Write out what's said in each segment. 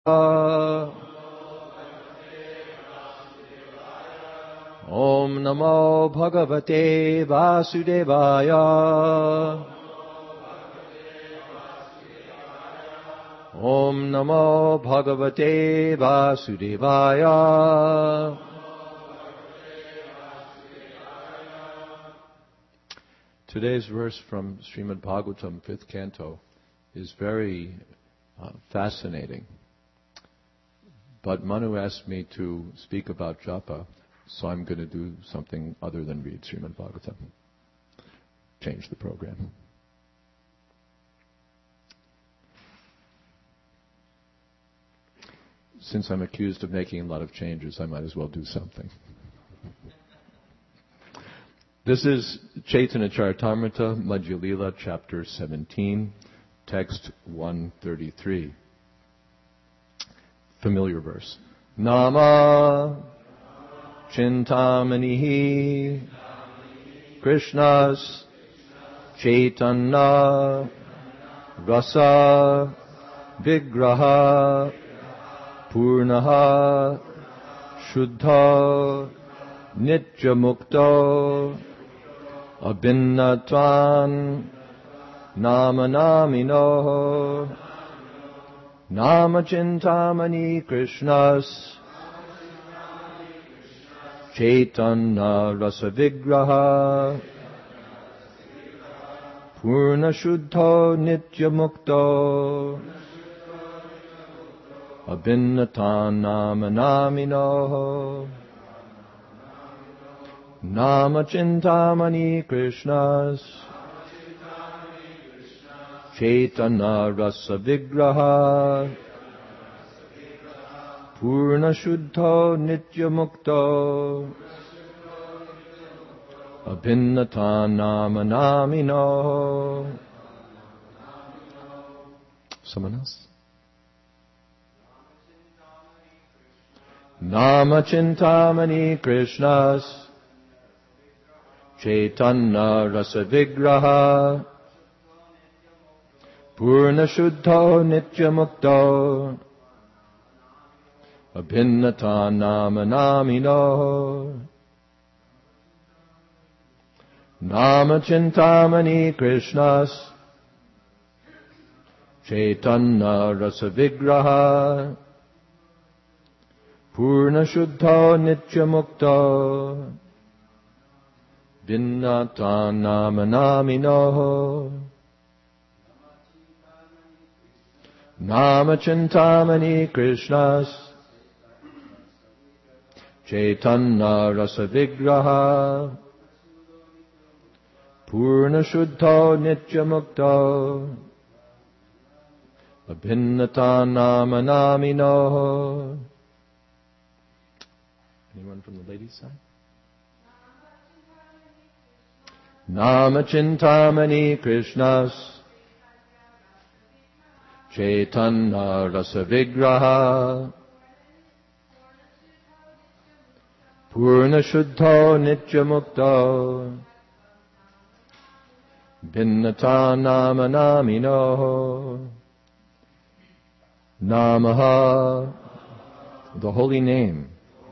Om Namo Bhagavate Vasudevaya. Om Namo Bhagavate Vasudevaya. Today's verse from Srimad Bhagavatam, 5th Canto, is very fascinating. But Manu asked me to speak about japa, so I'm going to do something other than read Srimad Bhagavatam. Change the program. Since I'm accused of making a lot of changes, I might as well do something. This is Chaitanya Charitamrita, Madhya Lila, chapter 17, text 133. Familiar verse. Nama Chintamani Krishnas Chaitanya Rasa Vigraha Purnaha Shuddha Nitya Mukta Abhinnatvan Nama Namino Nama Chintamani Krishnas Chaitanya Rasa Vigraha Purna Shuddha Nitya Mukta Abhinnatan Nama Namino Nama Chintamani Krishnas Chaitanya Rasa Vigraha Purna Shuddha Nitya Mukta Abhinnatan Nama Namino. Someone else? Nama Chintamani Krishnas Chaitanya Rasa Vigraha Purna Shuddha Nitya Mukta Abhinnatan Nama Namino. Nama Chintamani Krishnas Chaitanya Rasa Vigraha Purna Shuddha Nitya Mukta Abhinnatan Nama Namino. Nama Chintamani Krishnas Chaitanya Rasa Vigraha Purna Shuddha Nitya Mukta Abhinnatan Nama Namino. Anyone from the ladies' side? Nama Chintamani Krishnas Chaitanya Rasa Vigraha Purna Shuddha Nitya Mukta Abhinnatan Nama Namino. Namaha, the holy name.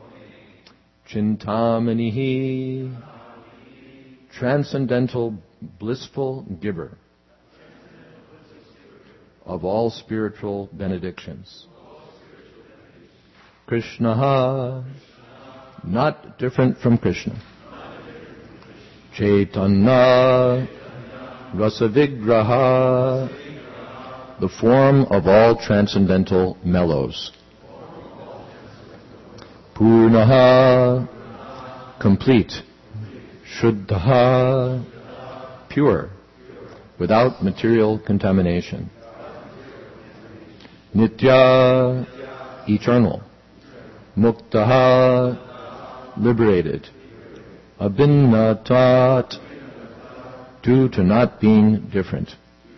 Chintamani, transcendental, blissful giver of all spiritual benedictions. Krishna, not different from Krishna. Chaitanya Rasa Vigraha, the form of all transcendental mellows. Purnaha, complete. Shuddha, pure, without material contamination. Nitya, eternal. Muktaha, liberated. Abhinnatat, due to not being different.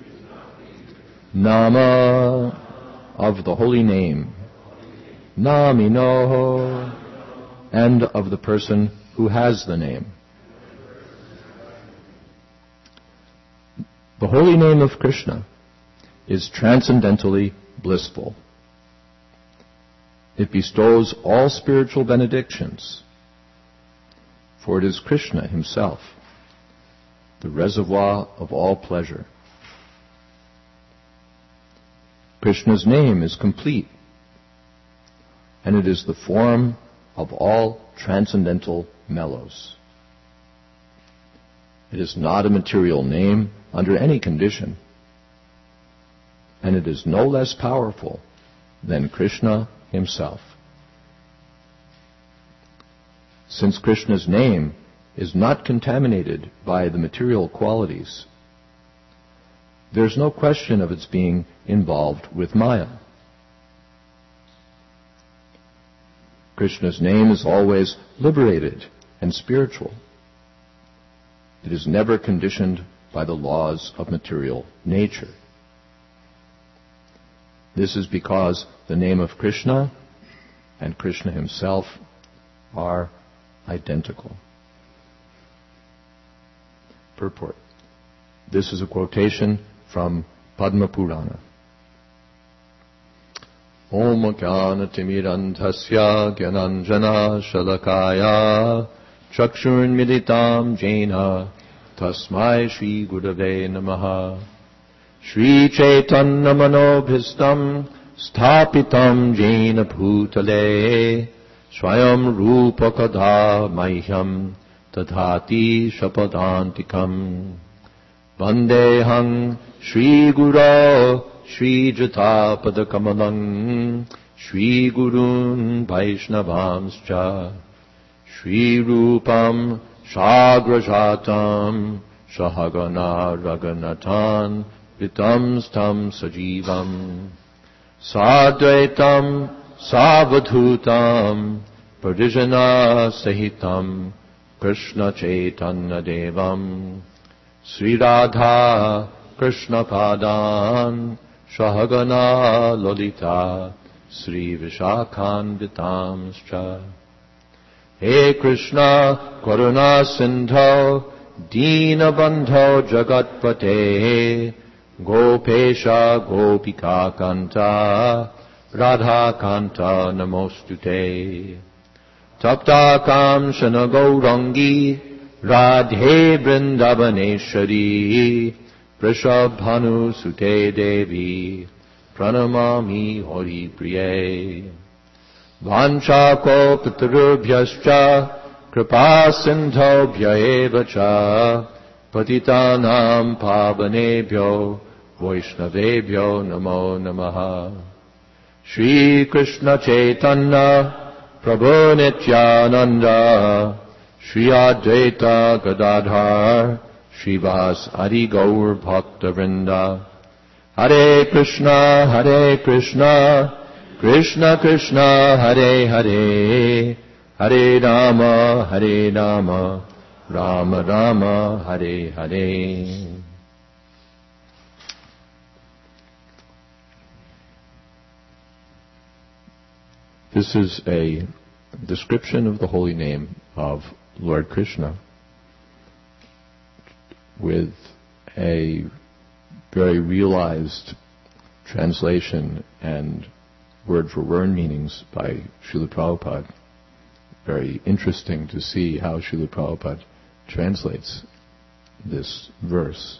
Nama, of the holy name. Namino, and of the person who has the name. The holy name of Krishna is transcendentally blissful. It bestows all spiritual benedictions, for it is Krishna himself, the reservoir of all pleasure. Krishna's name is complete, and it is the form of all transcendental mellows. It is not a material name under any condition, and it is no less powerful than Krishna himself. Since Krishna's name is not contaminated by the material qualities, there's no question of its being involved with Maya. Krishna's name is always liberated and spiritual. It is never conditioned by the laws of material nature. This is because the name of Krishna and Krishna himself are identical. Purport. This is a quotation from Padma Purana. Om Jnana-timirantasya Gyananjana Shalakaya Chakshurmilitam Jena Tasmai Shri Gurave Namaha. Shri Chaitanya Manobhistam Sthapitam Jena Bhutale Swayam Rupa Kadha Mahyam Tadhati Shapadantikam Vandehang Shri Guru Shri Jatapada Kamalang Shri Gurun Vaishnavamscha Shri Rupam Shagrajatam Shahagana Raganatan Vitam Stam Sajivam Sadvaitam Savadhutam Parijana Sahitam Krishna Chaitanya Devam Sri Radha Krishna Padan Shahagana Lolita Sri Vishakhan Vitamscha. He Krishna Karuna Sindho Dina Bandho Jagatpate Gopesha Gopika Kanta Radha Kanta Namostute Tapta Kamshana Gaurangi Radhe Vrindavaneshwari Vrishabhanu Sute Devi Pranamami Hori Priye Vanchako Pitarubhyascha Kripa Sindhobhya Evacha Patitanam Pavanebhyo Vaishnavebhyo Namo Namaha. Shri Krishna Chaitanya Prabhu Nityananda Shri Advaita Gadadhar Shrivas Adi Gaur Bhakta Vrinda. Hare Krishna Krishna Krishna Hare Hare Hare Rama Rama Rama Hare Hare. This is a description of the holy name of Lord Krishna with a very realized translation and word-for-word meanings by Srila Prabhupada. Very interesting to see how Srila Prabhupada translates this verse.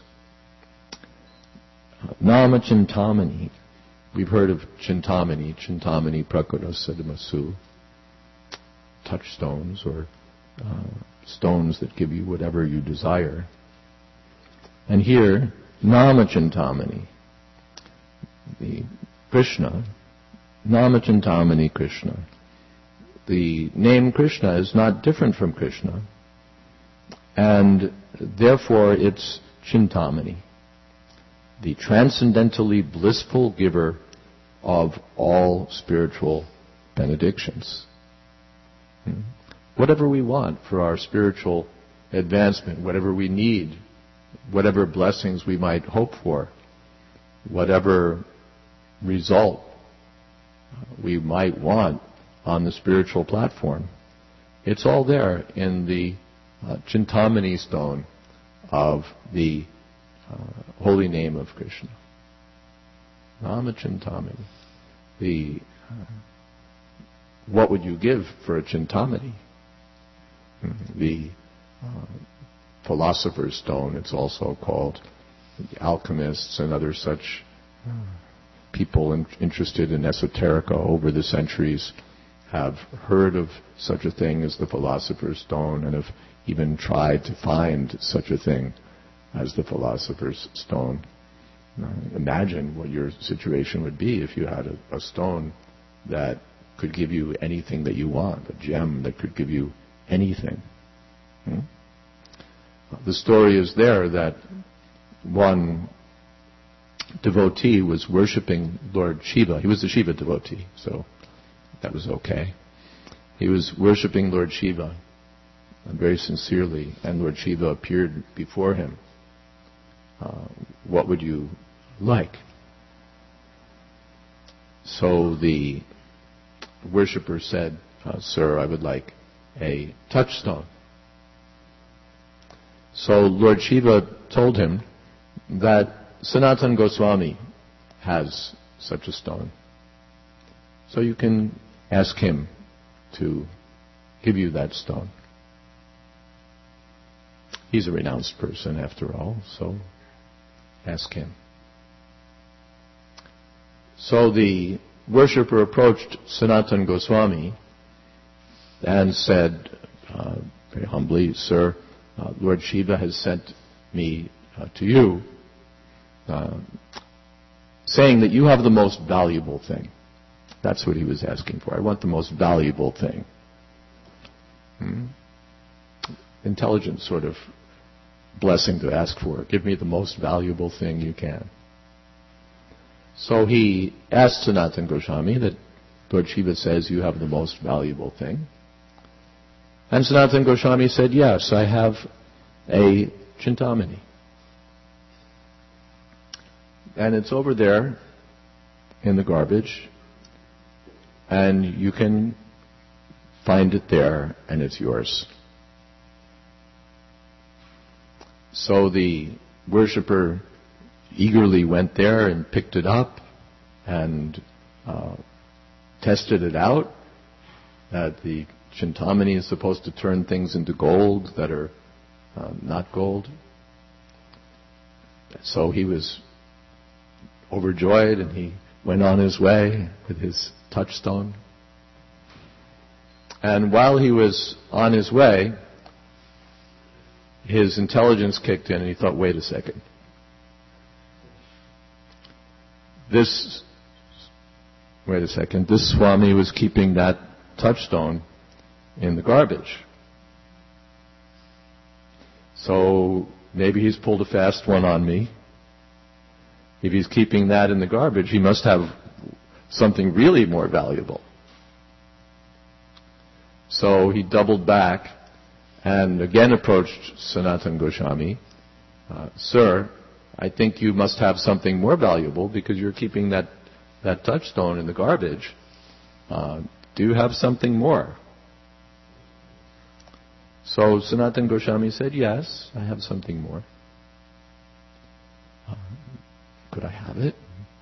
Nama Chintamani. We've heard of Chintamani Prakara Sadamasu, touchstones or stones that give you whatever you desire. And here, Nama Chintamani, the Krishna, Nama Chintamani Krishna. The name Krishna is not different from Krishna, and therefore it's Chintamani, the transcendentally blissful giver of all spiritual benedictions. Whatever we want for our spiritual advancement, whatever we need, whatever blessings we might hope for, whatever result we might want on the spiritual platform, it's all there in the Chintamani stone of the holy name of Krishna. Nama Chintamani. The what would you give for a Chintamani? The philosopher's stone, it's also called. The alchemists and other such people interested in esoterica over the centuries have heard of such a thing as the philosopher's stone and have even tried to find such a thing as the philosopher's stone. Imagine what your situation would be if you had a stone that could give you anything that you want, a gem that could give you anything. The story is there that one devotee was worshipping Lord Shiva. He was a Shiva devotee, so that was okay. He was worshipping Lord Shiva very sincerely, and Lord Shiva appeared before him. What would you like? So the worshipper said, Sir, I would like a touchstone. So Lord Shiva told him that Sanatana Goswami has such a stone. So you can ask him to give you that stone. He's a renounced person after all, so ask him. So the worshipper approached Sanatana Goswami and said very humbly, Sir, Lord Shiva has sent me to you, saying that you have the most valuable thing. That's what he was asking for. I want the most valuable thing. Intelligent sort of blessing to ask for. Give me the most valuable thing you can. So he asked Sanatana Goswami that Lord Shiva says you have the most valuable thing. And Sanatana Goswami said, yes, I have a Chintamani. And it's over there in the garbage, and you can find it there, and it's yours. So the worshipper eagerly went there and picked it up and tested it out, that the Chintamani is supposed to turn things into gold that are not gold. So he was overjoyed and he went on his way with his touchstone. And while he was on his way, his intelligence kicked in and he thought, wait a second. This Swami was keeping that touchstone in the garbage. So maybe he's pulled a fast one on me. If he's keeping that in the garbage, he must have something really more valuable. So he doubled back and again approached Sanatana Goswami. Sir, I think you must have something more valuable because you're keeping that touchstone in the garbage. Do you have something more? So Sanatana Goswami said, yes, I have something more. Could I have it?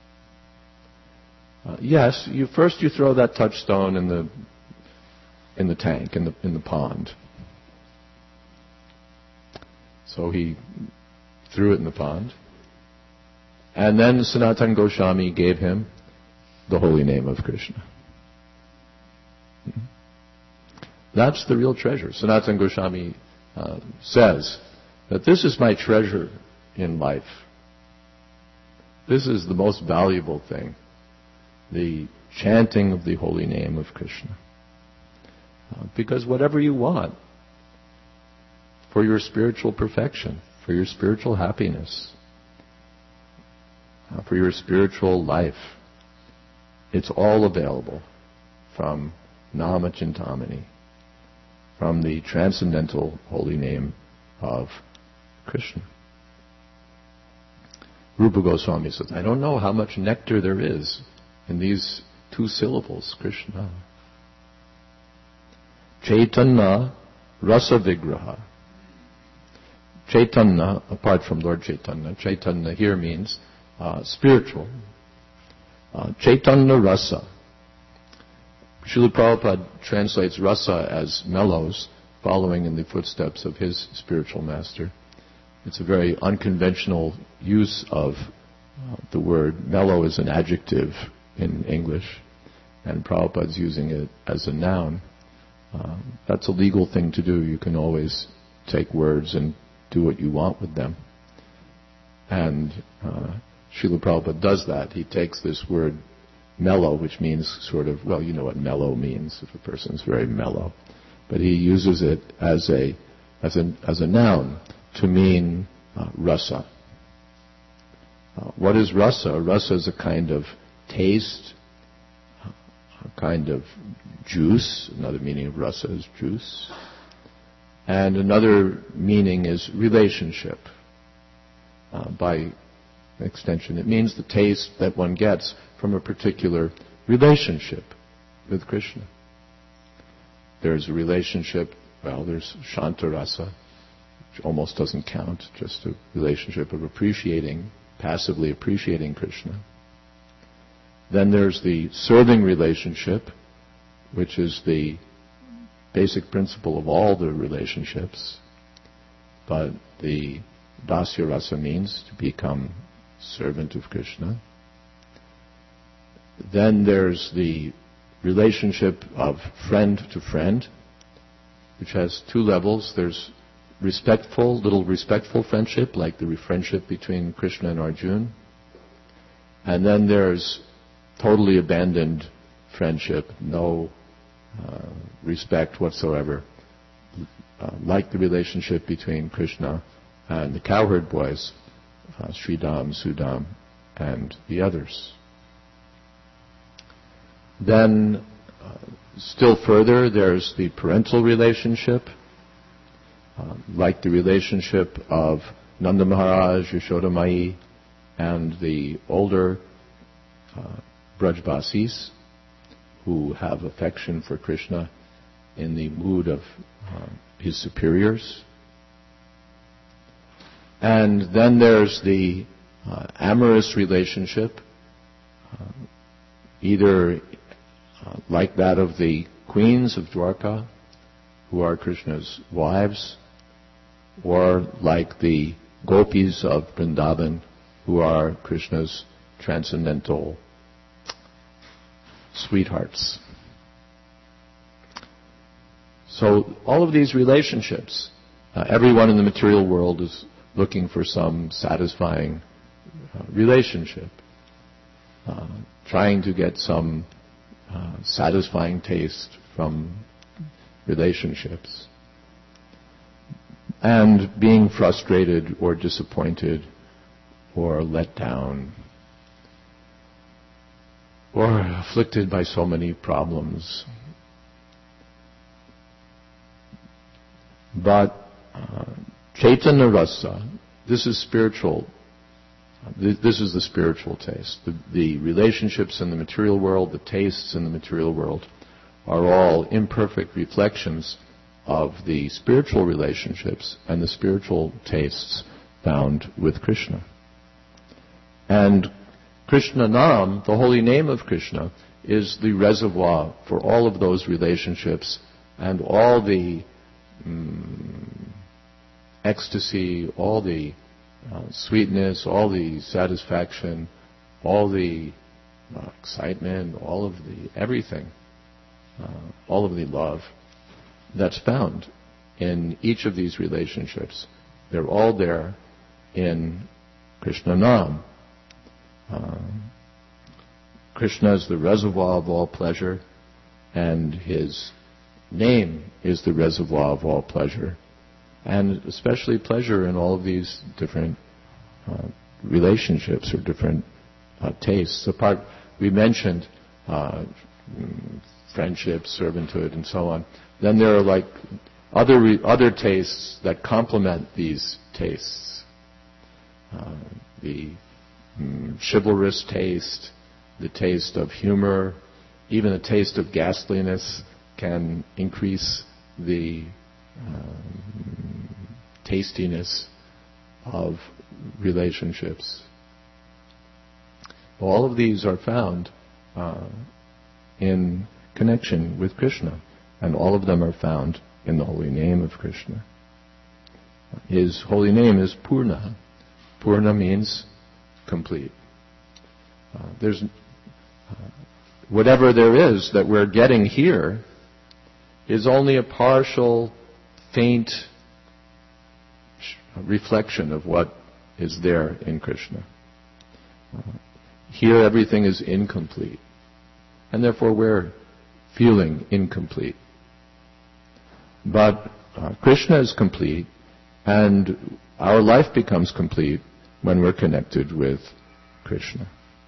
Yes, you throw that touchstone in the tank, in the pond. So he threw it in the pond. And then Sanatana Goswami gave him the holy name of Krishna. That's the real treasure. Sanatana Goswami says that this is my treasure in life. This is the most valuable thing, the chanting of the holy name of Krishna. Because whatever you want for your spiritual perfection, for your spiritual happiness, for your spiritual life, it's all available from Nama Chintamani, from the transcendental holy name of Krishna. Rupa Goswami says, I don't know how much nectar there is in these two syllables, Krishna. Chaitanya Rasa Vigraha. Chaitanya, apart from Lord Chaitanya, Chaitanya here means spiritual. Chaitanya Rasa. Srila Prabhupada translates rasa as mellows, following in the footsteps of his spiritual master. It's a very unconventional use of the word. Mellow is an adjective in English, and Prabhupada's using it as a noun. That's a legal thing to do. You can always take words and do what you want with them. And Srila Prabhupada does that. He takes this word mellow, which means sort of, well, you know what mellow means, if a person's very mellow. But he uses it as a noun to mean rasa. What is rasa? Rasa is a kind of taste, a kind of juice. Another meaning of rasa is juice. And another meaning is relationship. By extension, it means the taste that one gets from a particular relationship with Krishna. There's a relationship, there's Shanta Rasa, which almost doesn't count, just a relationship of passively appreciating Krishna. Then there's the serving relationship, which is the basic principle of all the relationships. But the Dasya Rasa means to become servant of Krishna. Then there's the relationship of friend to friend, which has two levels. There's little respectful friendship, like the friendship between Krishna and Arjuna. And then there's totally abandoned friendship, no respect whatsoever, like the relationship between Krishna and the cowherd boys, Sridham, Sudam, and the others. Then, still further, there's the parental relationship, like the relationship of Nanda Maharaj, Yashoda Mai, and the older Brajbasis, who have affection for Krishna in the mood of his superiors. And then there's the amorous relationship, either like that of the queens of Dwarka, who are Krishna's wives, or like the gopis of Vrindavan, who are Krishna's transcendental sweethearts. So all of these relationships, everyone in the material world is looking for some satisfying relationship, trying to get some satisfying taste from relationships, and being frustrated or disappointed or let down or afflicted by so many problems. But Chaitanya Rasa, this is spiritual. This is the spiritual taste. The relationships in the material world, the tastes in the material world, are all imperfect reflections of the spiritual relationships and the spiritual tastes found with Krishna. And Krishna Nam, the holy name of Krishna, is the reservoir for all of those relationships and all the ecstasy, all the sweetness, all the satisfaction, all the excitement, all of the everything, all of the love that's found in each of these relationships. They're all there in Krishna Nam. Krishna is the reservoir of all pleasure, and his name is the reservoir of all pleasure, and especially pleasure in all of these different relationships or different tastes. We mentioned friendship, servanthood, and so on. Then there are like other tastes that complement these tastes. The chivalrous taste, the taste of humor, even a taste of ghastliness can increase the tastiness of relationships. All of these are found in connection with Krishna. And all of them are found in the holy name of Krishna. His holy name is Purna. Purna means complete. Whatever there is that we're getting here is only a partial, faint reflection of what is there in Krishna. Here everything is incomplete, and therefore we're feeling incomplete. But Krishna is complete, and our life becomes complete when we're connected with Krishna.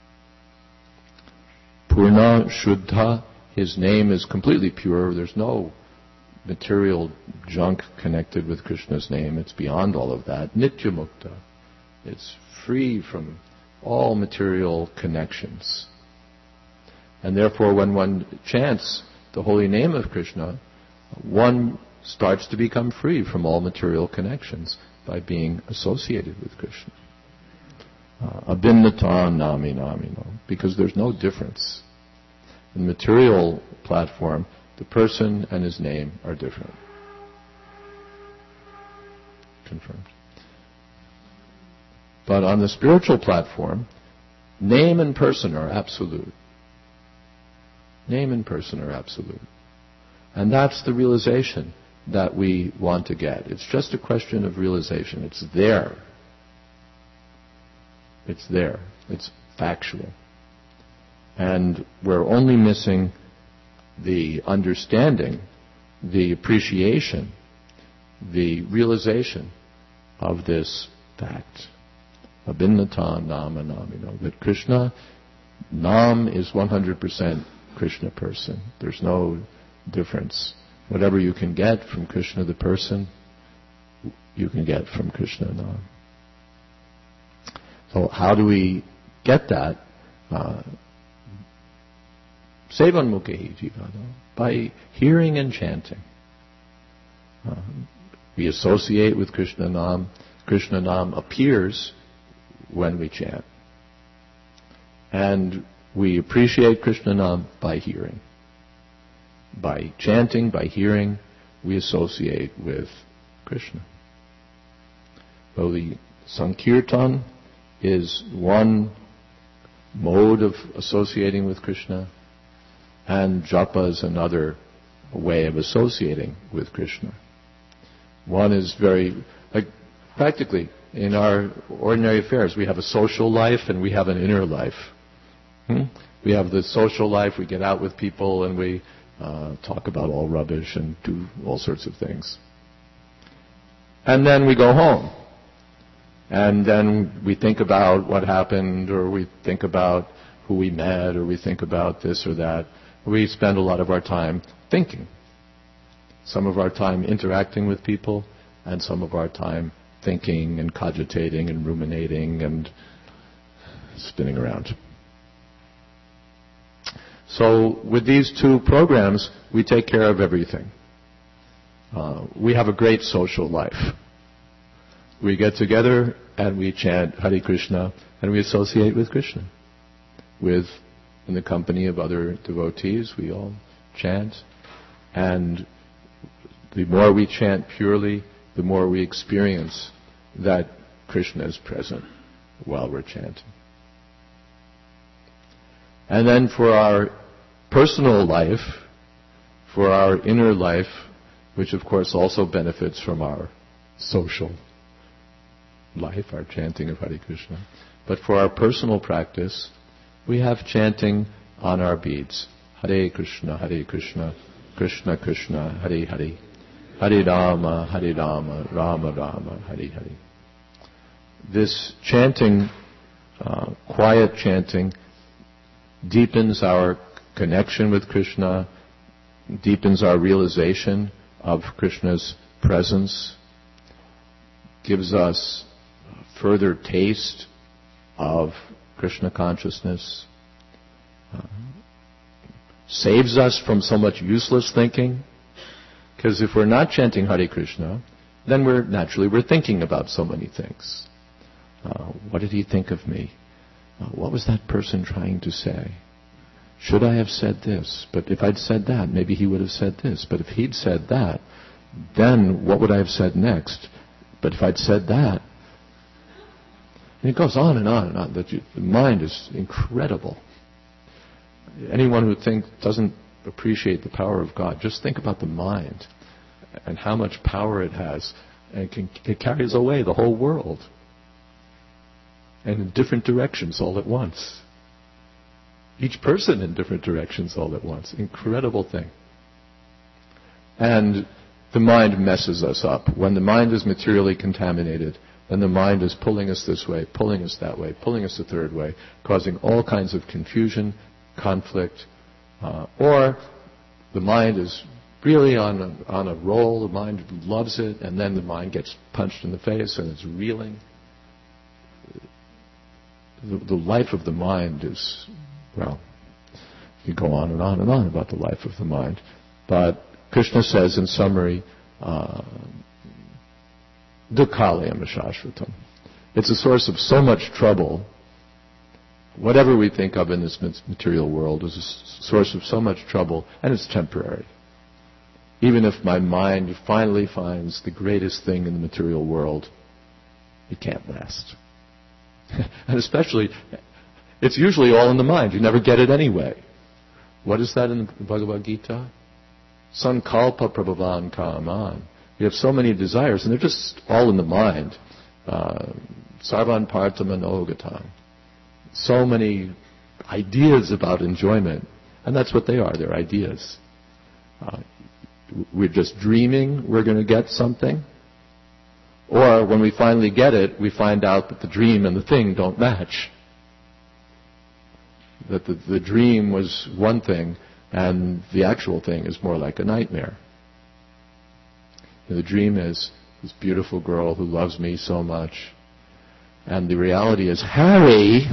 Purna Shuddha, his name is completely pure. There's no material junk connected with Krishna's name. It's beyond all of that. Nityamukta. It's free from all material connections. And therefore, when one chants the holy name of Krishna, one starts to become free from all material connections by being associated with Krishna. Abhinnata nami namino, because there's no difference. In the material platform, the person and his name are different. Confirmed. But on the spiritual platform, name and person are absolute. Name and person are absolute. And that's the realization that we want to get. It's just a question of realization. It's there. It's there. It's factual. And we're only missing the understanding, the appreciation, the realization of this fact. Abhinnata nama namino. That Krishna, Nam is 100% Krishna person. There's no difference. Whatever you can get from Krishna the person, you can get from Krishna Nam. So how do we get that? Sevanmukhi jivado, by hearing and chanting. We associate with Krishna Nam. Krishna Nam appears when we chant. And we appreciate Krishna Nam by hearing. By chanting, by hearing, we associate with Krishna. So the Sankirtan is one mode of associating with Krishna, and japa is another way of associating with Krishna. One is practically, in our ordinary affairs, we have a social life and we have an inner life. We have the social life, we get out with people and we talk about all rubbish and do all sorts of things. And then we go home. And then we think about what happened, or we think about who we met, or we think about this or that. We spend a lot of our time thinking. Some of our time interacting with people, and some of our time thinking and cogitating and ruminating and spinning around. So with these two programs, we take care of everything. We have a great social life. We get together and we chant Hare Krishna and we associate with Krishna. In the company of other devotees, we all chant. And the more we chant purely, the more we experience that Krishna is present while we're chanting. And then for our personal life, for our inner life, which of course also benefits from our social life, our chanting of Hare Krishna. But for our personal practice, we have chanting on our beads. Hare Krishna, Krishna Krishna, Hare Hare. Hare Rama, Rama Rama, Hare Hare. This chanting, quiet chanting, deepens our connection with Krishna, deepens our realization of Krishna's presence, gives us further taste of Krishna consciousness, saves us from so much useless thinking. Because if we're not chanting Hare Krishna, then we're thinking about so many things. What did he think of me? What was that person trying to say? should I have said this? But if I'd said that, maybe he would have said this. But if he'd said that, then what would I have said next? But if I'd said that, and it goes on and on and on. The mind is incredible. Anyone who doesn't appreciate the power of God, just think about the mind and how much power it has, and it carries away the whole world, and in different directions all at once. Each person in different directions all at once. Incredible thing. And the mind messes us up. When the mind is materially contaminated, then the mind is pulling us this way, pulling us that way, pulling us a third way, causing all kinds of confusion, conflict, or the mind is really on a roll, the mind loves it, and then the mind gets punched in the face and it's reeling. The life of the mind is, well, you go on and on and on about the life of the mind. But Krishna says in summary, Dukkalayam Shashvatam. It's a source of so much trouble. Whatever we think of in this material world is a source of so much trouble, and it's temporary. Even if my mind finally finds the greatest thing in the material world, it can't last. And especially, it's usually all in the mind. You never get it anyway. What is that in the Bhagavad Gita? Sankalpa prabhavan kaman. We have so many desires, and they're just all in the mind. Sarvan partha manogatam. So many ideas about enjoyment, and that's what they are. They're ideas. We're just dreaming we're going to get something, or when we finally get it, we find out that the dream and the thing don't match. That the dream was one thing, and the actual thing is more like a nightmare. The dream is this beautiful girl who loves me so much, and the reality is, Harry,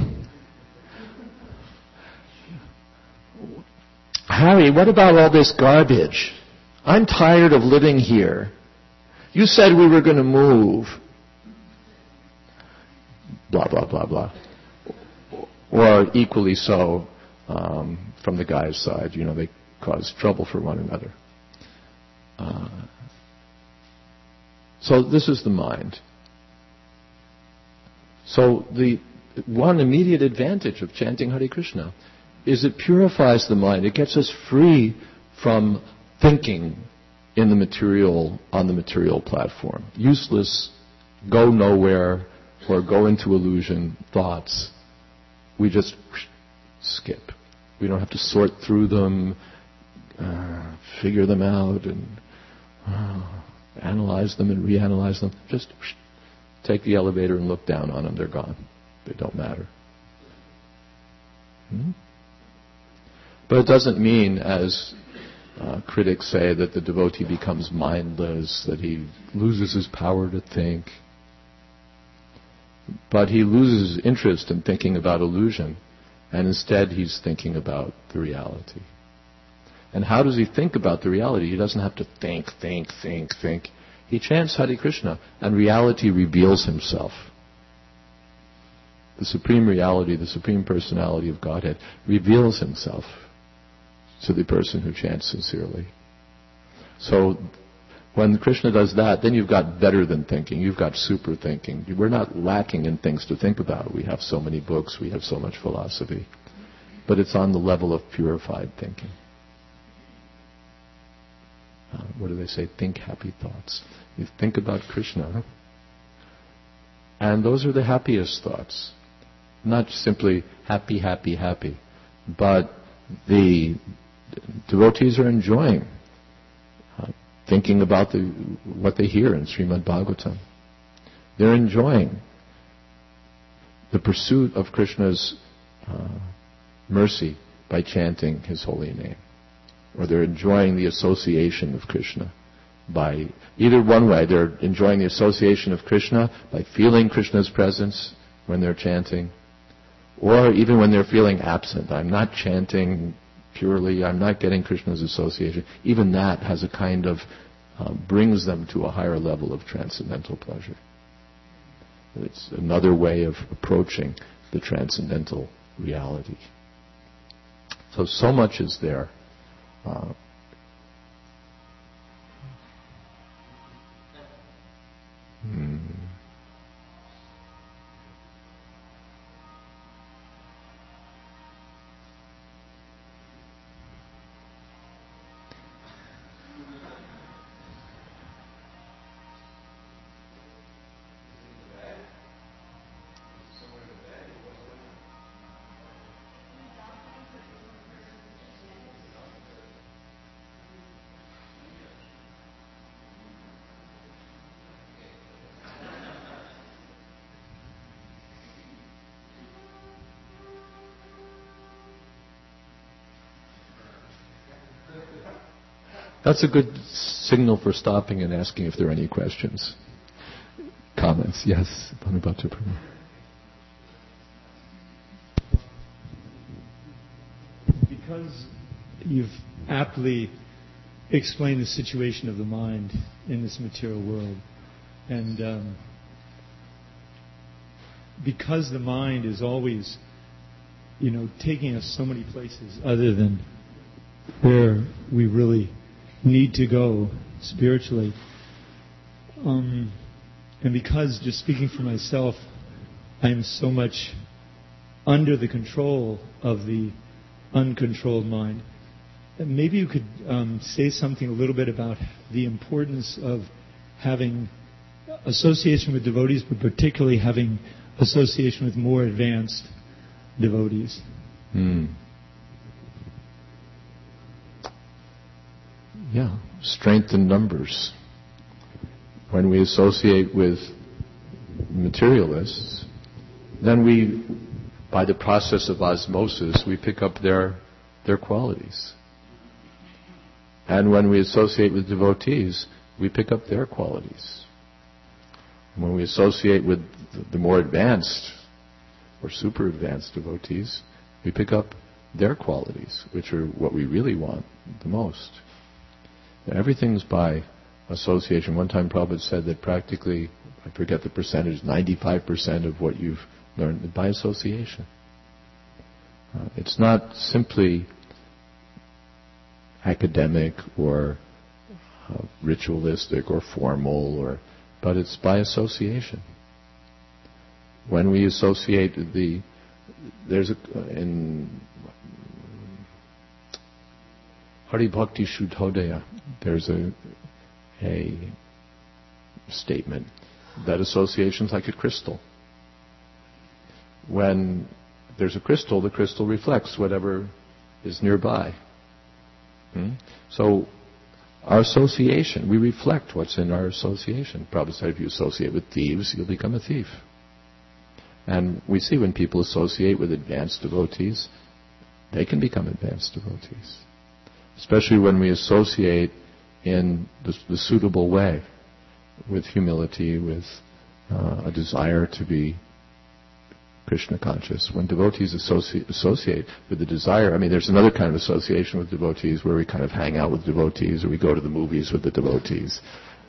what about all this garbage? I'm tired of living here. You said we were going to move. Blah, blah, blah, blah. Or equally so, from the guy's side, they cause trouble for one another. So this is the mind. So the one immediate advantage of chanting Hare Krishna is it purifies the mind. It gets us free from thinking on the material platform. Useless, go nowhere, or go into illusion thoughts. We just skip. We don't have to sort through them, figure them out, and analyze them and reanalyze them. Just take the elevator and look down on them. They're gone. They don't matter. But it doesn't mean, as critics say, that the devotee becomes mindless, that he loses his power to think. But he loses interest in thinking about illusion, and instead he's thinking about the reality. And how does he think about the reality? He doesn't have to think. He chants Hare Krishna, and reality reveals himself. The supreme reality, the supreme personality of Godhead, reveals himself to the person who chants sincerely. So when Krishna does that, then you've got better than thinking. You've got super thinking. We're not lacking in things to think about. We have so many books. We have so much philosophy. But it's on the level of purified thinking. What do they say? Think happy thoughts. You think about Krishna, and those are the happiest thoughts. Not simply happy, happy, happy, but the devotees are enjoying thinking about what they hear in Srimad Bhagavatam. They're enjoying the pursuit of Krishna's mercy by chanting His holy name. Or they're enjoying the association of Krishna by either one way. They're enjoying the association of Krishna by feeling Krishna's presence when they're chanting, or even when they're feeling absent. I'm not chanting purely, I'm not getting Krishna's association. Even that has a kind of, brings them to a higher level of transcendental pleasure. It's another way of approaching the transcendental reality. So much is there. That's a good signal for stopping and asking if there are any questions. Comments? Yes, Bhanubhata Prabhu. Because you've aptly explained the situation of the mind in this material world, and because the mind is always, taking us so many places other than where we really need to go spiritually, and because, just speaking for myself, I am so much under the control of the uncontrolled mind. Maybe you could say something a little bit about the importance of having association with devotees, but particularly having association with more advanced devotees. Yeah, strength in numbers. When we associate with materialists, then we, by the process of osmosis, we pick up their qualities. And when we associate with devotees, we pick up their qualities. And when we associate with the more advanced or super advanced devotees, we pick up their qualities, which are what we really want the most. Everything's by association. One time Prabhupada said that practically, I forget the percentage, 95% of what you've learned is by association. It's not simply academic or ritualistic or formal, but it's by association. When we associate in Hari Bhakti Shuddhodaya, there's a statement that association's like a crystal. When there's a crystal, the crystal reflects whatever is nearby. So our association, we reflect what's in our association. Prabhupada said if you associate with thieves, you'll become a thief. And we see when people associate with advanced devotees, they can become advanced devotees. Especially when we associate in the suitable way, with humility, with a desire to be Krishna conscious. When devotees associate with the desire, there's another kind of association with devotees where we kind of hang out with devotees or we go to the movies with the devotees.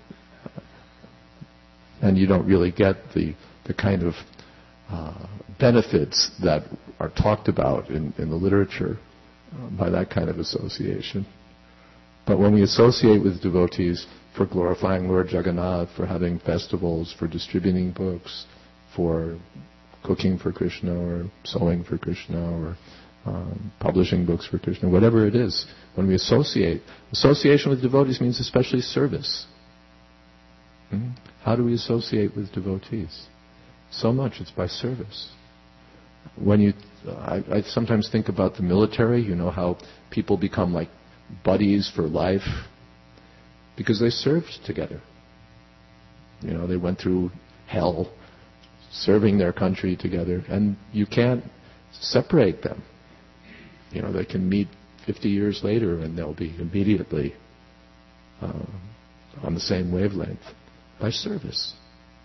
And you don't really get the kind of benefits that are talked about in the literature by that kind of association. But when we associate with devotees for glorifying Lord Jagannath, for having festivals, for distributing books, for cooking for Krishna, or sewing for Krishna, or publishing books for Krishna, whatever it is, when we association with devotees means especially service. How do we associate with devotees? So much, it's by service. I sometimes think about the military, how people become like buddies for life because they served together. They went through hell serving their country together, and you can't separate them. They can meet 50 years later and they'll be immediately on the same wavelength by service.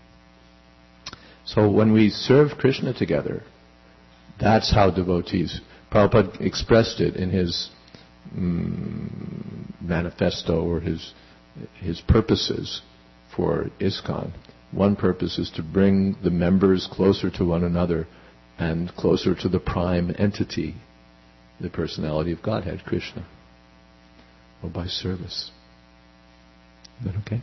So when we serve Krishna together, that's how devotees. Prabhupada expressed it in his manifesto or his purposes for ISKCON. One purpose is to bring the members closer to one another and closer to the prime entity the personality of Godhead, Krishna, or by service. Is that okay?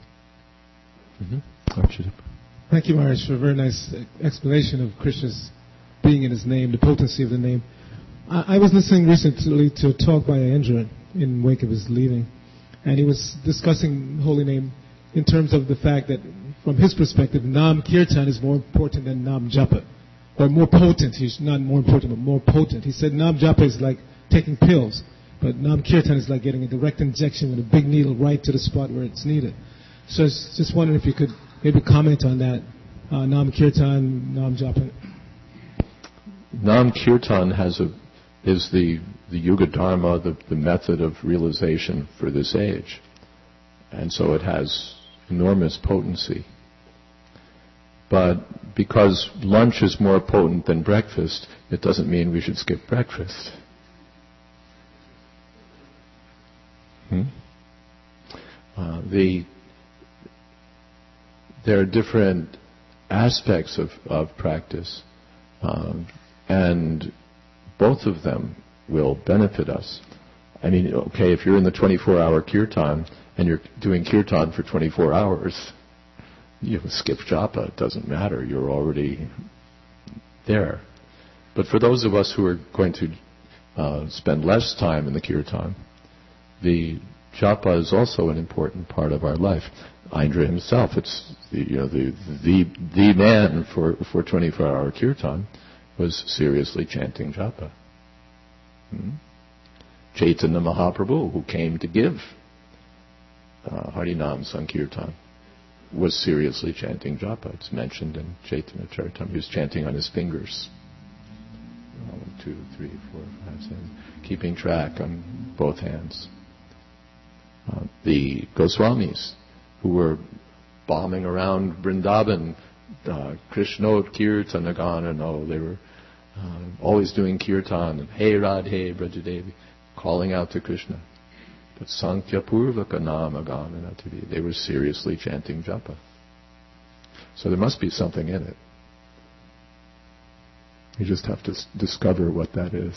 Thank you, Maharaj, for a very nice explanation of Krishna's being in his name, the potency of the name. I was listening recently to a talk by Ayendra in wake of his leaving, and he was discussing holy name in terms of the fact that, from his perspective, Nam Kirtan is more important than Nam Japa, or more potent. He's not more important, but more potent. He said Nam Japa is like taking pills, but Nam Kirtan is like getting a direct injection with a big needle right to the spot where it's needed. So I was just wondering if you could maybe comment on that, Nam Kirtan, Nam Japa. Nam Kirtan is the Yuga Dharma, the method of realization for this age. And so it has enormous potency. But because lunch is more potent than breakfast, it doesn't mean we should skip breakfast. There are different aspects of practice, and both of them will benefit us. I mean, okay, if you're in the 24-hour kirtan and you're doing kirtan for 24 hours, you skip japa, it doesn't matter, you're already there. But for those of us who are going to spend less time in the kirtan, the japa is also an important part of our life. Indra himself, it's the man for 24-hour kirtan was seriously chanting japa. Chaitanya Mahaprabhu, who came to give Harinam Sankirtan, was seriously chanting japa. It's mentioned in Chaitanya Charitamrita. He was chanting on his fingers. 1, 2, 3, 4, 5, 7, keeping track on both hands. The Goswamis, who were bombing around Vrindavan, Krishna Kirtana Gana, they were always doing kirtan, and Hey Radhe Brajadevi, calling out to Krishna. But Sankhya Purvaka Nama Gana Natavi, they were seriously chanting japa. So there must be something in it. You just have to discover what that is.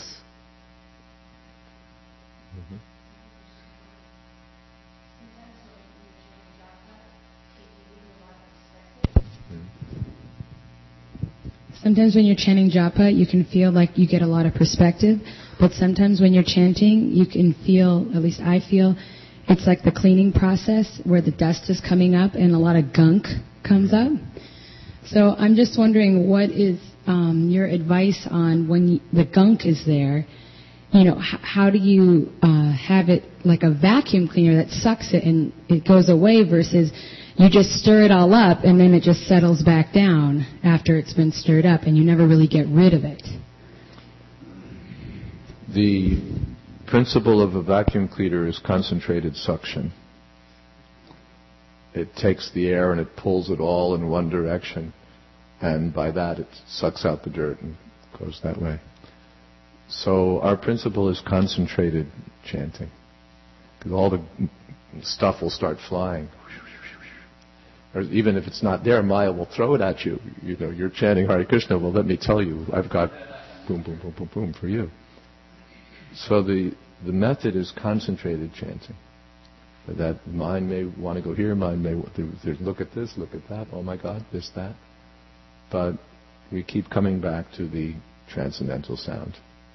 Sometimes when you're chanting japa, you can feel like you get a lot of perspective. But sometimes when you're chanting, you can feel, at least I feel, it's like the cleaning process where the dust is coming up and a lot of gunk comes up. So I'm just wondering, what is your advice on when the gunk is there? How do you have it like a vacuum cleaner that sucks it and it goes away versus you just stir it all up and then it just settles back down after it's been stirred up and you never really get rid of it? The principle of a vacuum cleaner is concentrated suction. It takes the air and it pulls it all in one direction, and by that it sucks out the dirt and goes that way. So our principle is concentrated chanting, because all the stuff will start flying. Or even if it's not there, Maya will throw it at you. You're chanting Hare Krishna. Well, let me tell you, I've got boom, boom, boom, boom, boom for you. So the method is concentrated chanting. That mind may want to go here, mind may look at this, look at that. Oh my God, this, that. But we keep coming back to the transcendental sound.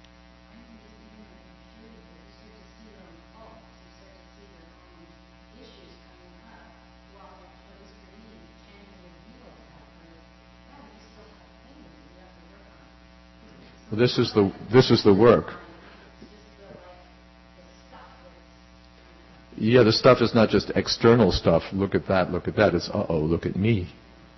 Well, this is the work. Yeah, the stuff is not just external stuff. Look at that, look at that. It's, look at me.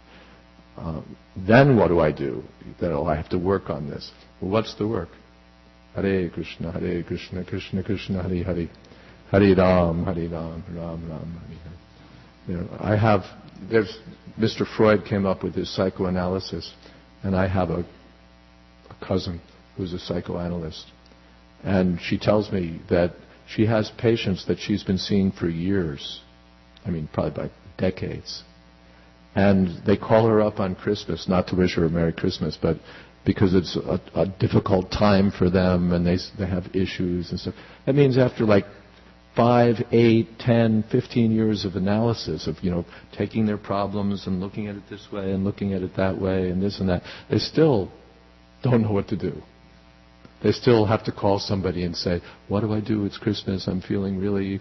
Then what do? I have to work on this. Well, what's the work? Hare Krishna, Krishna Krishna, Hare Hare. Hare Ram, Ram Ram, Hare Hare. There's Mr. Freud came up with his psychoanalysis, and I have a cousin who's a psychoanalyst. And she tells me that she has patients that she's been seeing for years. I mean, probably by decades. And they call her up on Christmas, not to wish her a Merry Christmas, but because it's a difficult time for them and they have issues and stuff. That means after like 5, 8, 10, 15 years of analysis of, taking their problems and looking at it this way and looking at it that way and this and that, they still don't know what to do. They still have to call somebody and say, what do I do? It's Christmas. I'm feeling really...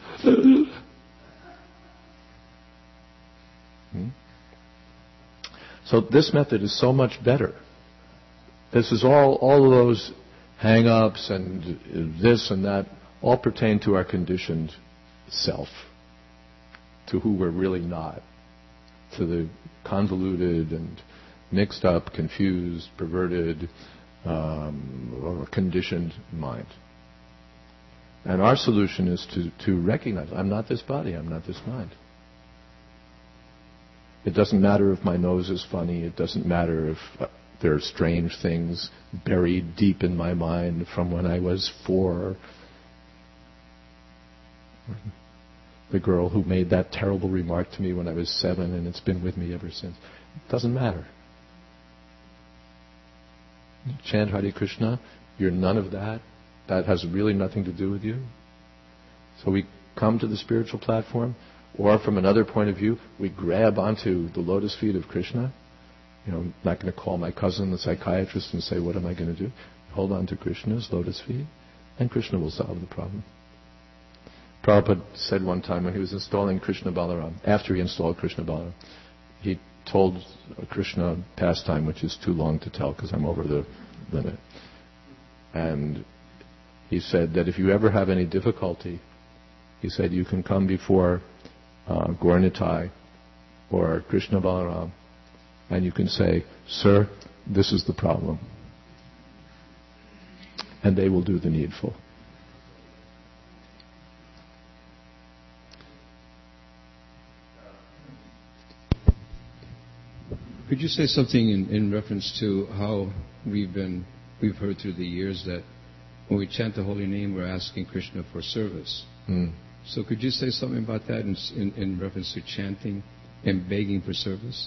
So this method is so much better. This is all of those hang-ups and this and that all pertain to our conditioned self, to who we're really not, to the convoluted and mixed up, confused, perverted, or conditioned mind. And our solution is to recognize, I'm not this body, I'm not this mind. It doesn't matter if my nose is funny, it doesn't matter if there are strange things buried deep in my mind from when I was 4. The girl who made that terrible remark to me when I was 7 and it's been with me ever since. It doesn't matter. Chant Hare Krishna, you're none of that. That has really nothing to do with you. So we come to the spiritual platform, or from another point of view, we grab onto the lotus feet of Krishna. I'm not going to call my cousin, the psychiatrist, and say, what am I going to do? Hold on to Krishna's lotus feet, and Krishna will solve the problem. Prabhupada said one time when he was installing Krishna Balaram, after he installed Krishna Balaram, he told a Krishna pastime, which is too long to tell because I'm over the limit. And he said that if you ever have any difficulty, he said you can come before Gaur-Nitai or Krishna Balaram and you can say, sir, this is the problem. And they will do the needful. Could you say something in reference to how we've heard through the years that when we chant the holy name, we're asking Krishna for service. So could you say something about that in reference to chanting and begging for service?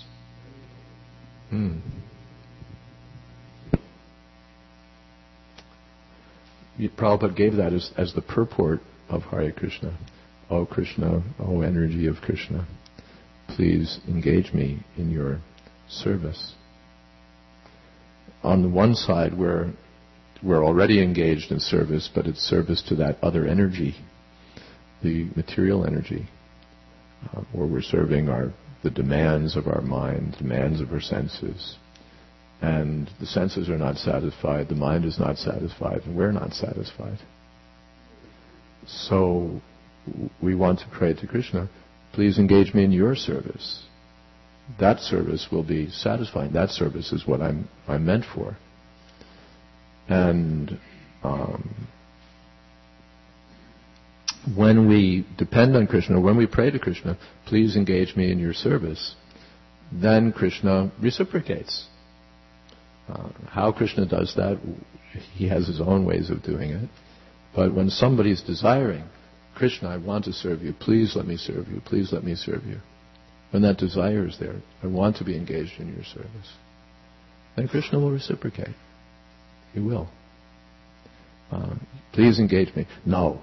Prabhupada gave that as the purport of Hare Krishna. O Krishna, O energy of Krishna, please engage me in your service. On the one side, we're already engaged in service, but it's service to that other energy, the material energy, where we're serving the demands of our mind, demands of our senses. And the senses are not satisfied, the mind is not satisfied, and we're not satisfied. So we want to pray to Krishna, please engage me in your service. That service will be satisfying. That service is what I'm meant for. And when we depend on Krishna, when we pray to Krishna, please engage me in your service, then Krishna reciprocates. How Krishna does that, he has his own ways of doing it. But when somebody's desiring, Krishna, I want to serve you, please let me serve you, please let me serve you. When that desire is there, I want to be engaged in your service, then Krishna will reciprocate. He will. Please engage me. No.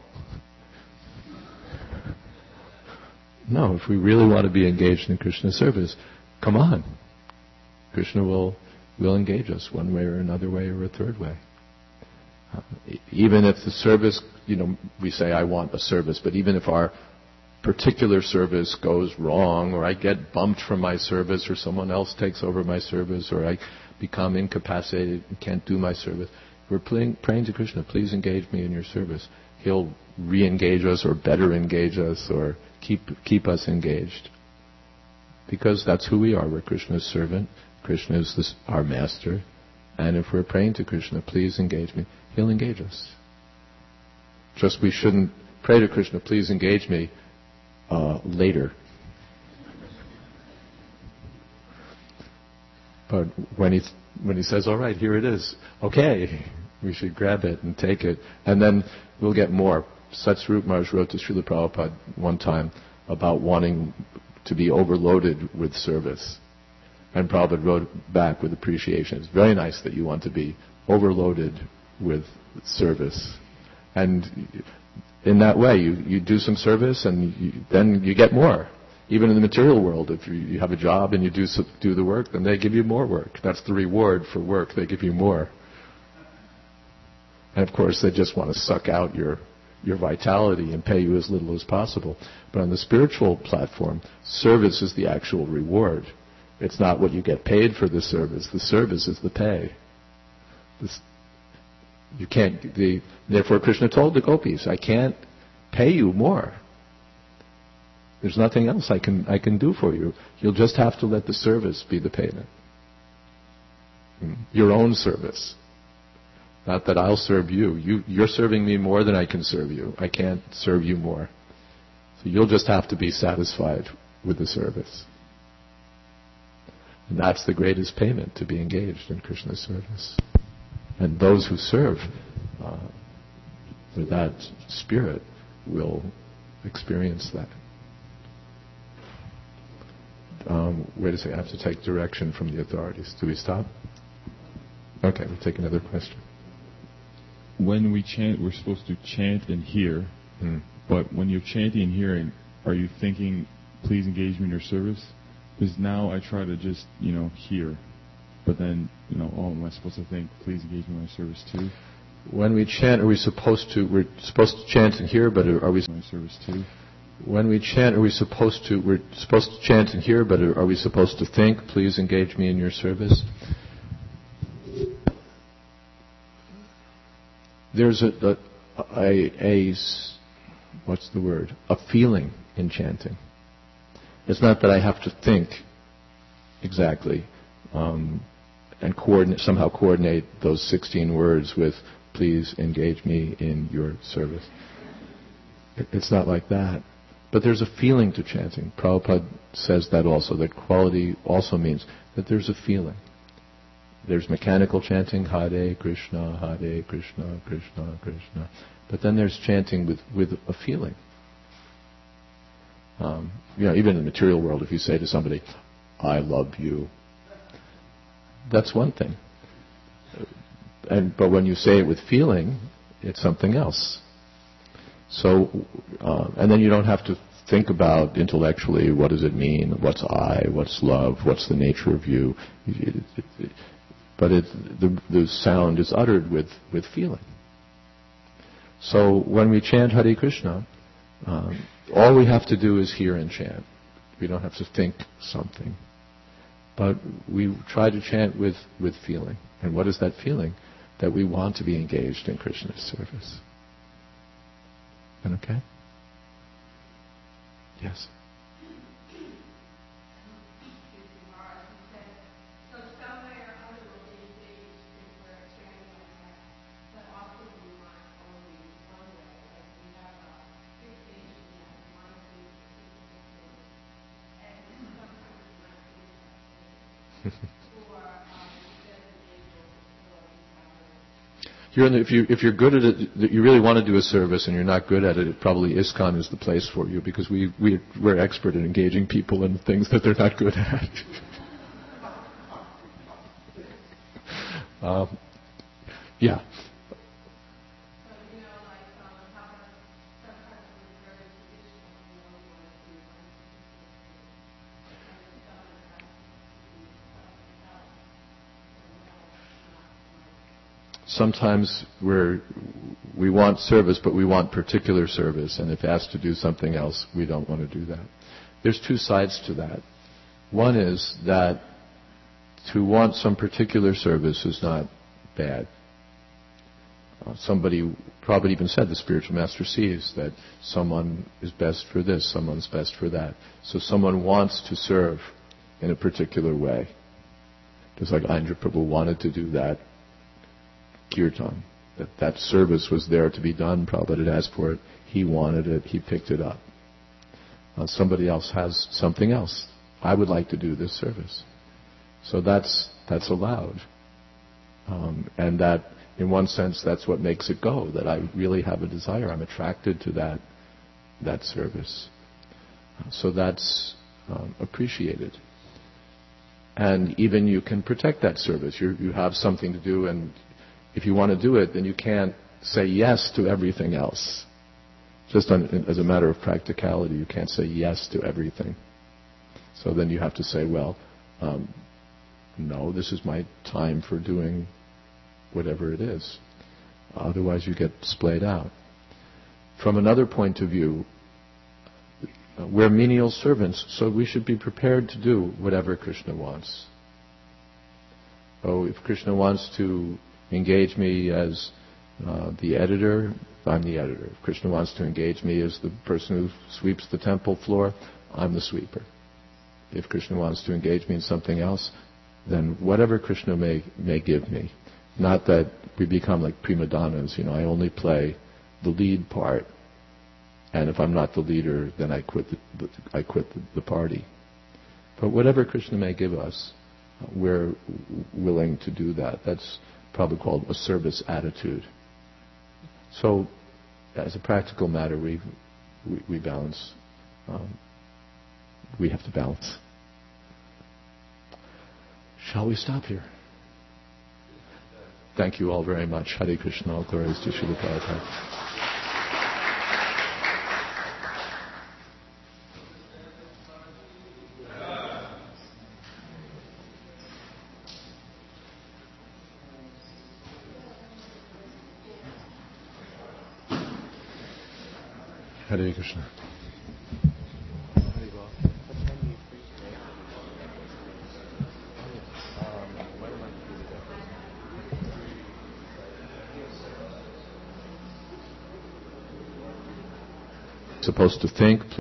No, if we really want to be engaged in Krishna's service, come on. Krishna will engage us one way or another way or a third way. Even if the service, we say I want a service, but even if our particular service goes wrong, or I get bumped from my service, or someone else takes over my service, or I become incapacitated and can't do my service, we're praying to Krishna, please engage me in your service. He'll re-engage us or better engage us or keep us engaged. Because that's who we are. We're Krishna's servant. Krishna is our master. And if we're praying to Krishna, please engage me, he'll engage us. Just we shouldn't pray to Krishna, please engage me, later. But when he says, all right, here it is, okay, we should grab it and take it. And then we'll get more. Satsvarup Maharaj wrote to Srila Prabhupada one time about wanting to be overloaded with service. And Prabhupada wrote back with appreciation. It's very nice that you want to be overloaded with service. And in that way, you do some service and then you get more. Even in the material world, if you have a job and you do the work, then they give you more work. That's the reward for work. They give you more. And of course, they just want to suck out your vitality and pay you as little as possible. But on the spiritual platform, service is the actual reward. It's not what you get paid for the service. The service is the pay. Therefore Krishna told the gopis, I can't pay you more. There's nothing else I can do for you. You'll just have to let the service be the payment. Your own service. Not that I'll serve you. You're serving me more than I can serve you. I can't serve you more. So you'll just have to be satisfied with the service. And that's the greatest payment, to be engaged in Krishna's service. And those who serve with that spirit will experience that. Wait a second, I have to take direction from the authorities. Do we stop? Okay, we'll take another question. When we chant, we're supposed to chant and hear. But when you're chanting and hearing, are you thinking, please engage me in your service? Because now I try to just, hear. But then, am I supposed to think, please engage me in my service too? When we chant, we're supposed to chant and hear, but are we... My service too? When we chant, we're supposed to chant and hear, but are we supposed to think, please engage me in your service? There's a feeling in chanting. It's not that I have to think exactly and somehow coordinate those 16 words with please engage me in your service. It's not like that. But there's a feeling to chanting. Prabhupada says that also, that quality also means that there's a feeling. There's mechanical chanting, Hare Krishna, Krishna Krishna. But then there's chanting with a feeling. Even in the material world, if you say to somebody, I love you, that's one thing. But when you say it with feeling, it's something else. So, and then you don't have to think about intellectually, what does it mean, what's I, what's love, what's the nature of you. But the sound is uttered with feeling. So when we chant Hare Krishna, all we have to do is hear and chant. We don't have to think something. But we try to chant with feeling. And what is that feeling? That we want to be engaged in Krishna's service. Okay? Yes. If you're good at it, you really want to do a service and you're not good at it, probably ISKCON is the place for you, because we're expert in engaging people in things that they're not good at. Yeah. Sometimes we want service, but we want particular service, and if asked to do something else, we don't want to do that. There's two sides to that. One is that to want some particular service is not bad. Somebody probably even said, the spiritual master sees that someone is best for this, someone's best for that. So someone wants to serve in a particular way. Just like Indra Prabhu wanted to do that kirtan. That service was there to be done. Prabhupada had asked for it. He wanted it. He picked it up. Somebody else has something else. I would like to do this service. So that's allowed. And that, in one sense, that's what makes it go. That I really have a desire. I'm attracted to that service. So that's appreciated. And even you can protect that service. You have something to do, and if you want to do it, then you can't say yes to everything else. Just as a matter of practicality, you can't say yes to everything. So then you have to say, well, no, this is my time for doing whatever it is. Otherwise you get splayed out. From another point of view, we're menial servants, so we should be prepared to do whatever Krishna wants. Oh, if Krishna wants to engage me as the editor, I'm the editor. If Krishna wants to engage me as the person who sweeps the temple floor, I'm the sweeper. If Krishna wants to engage me in something else, then whatever Krishna may give me. Not that we become like prima donnas, I only play the lead part, and if I'm not the leader, then I quit the party. But whatever Krishna may give us, we're willing to do that. That's probably called a service attitude. So, as a practical matter, we balance. We have to balance. Shall we stop here? Thank you all very much. Hare Krishna. All glories to Srila Prabhupada. Hare Krishna. Supposed to think.